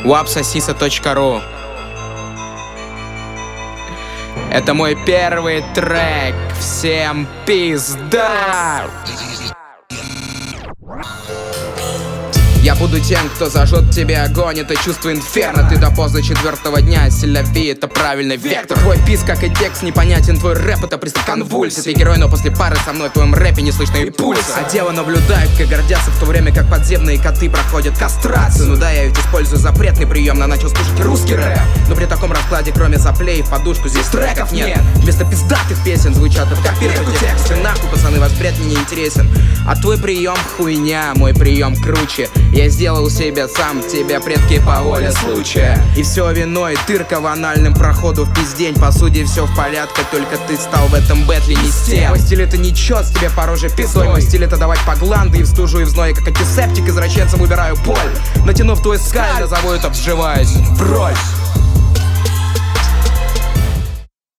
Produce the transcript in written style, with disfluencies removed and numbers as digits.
wapsasisa.ru. Это мой первый трек. Всем пизда! Я буду тем, кто зажжет в тебе огонь. Это чувство инферно. Ты до поза 4-го дня. Селяви, это правильный вектор. Твой писк, как и текст, непонятен. Твой рэп — это приступ конвульсий. Ты герой, но после пары со мной в твоем рэпе не слышно и пульса. А девы наблюдают, как гордятся, в то время как подземные коты проходят кастрацию. Ну да, я ведь использую запретный прием, но начал слушать русский рэп. Но при таком раскладе, кроме заплей в подушку, здесь треков нет. Вместо пиздатых песен звучат откопированные тексты. Нахуй, пацаны, ваш бред мне не интересен. А твой прием хуйня, мой прием круче. Я сделал себе сам, тебя предки по воле случая. И все виной дырка в анальном проходу в пиздень. По сути все в порядке, только ты стал в этом бэтле не с тем. Мой стиль это не чёс, тебе по роже пизой. Мой стиль это давать по гланды и в стужу и в зной. Как антисептик извращенцам убираю боль. Натянув твой скаль, назову это вживаясь в роль.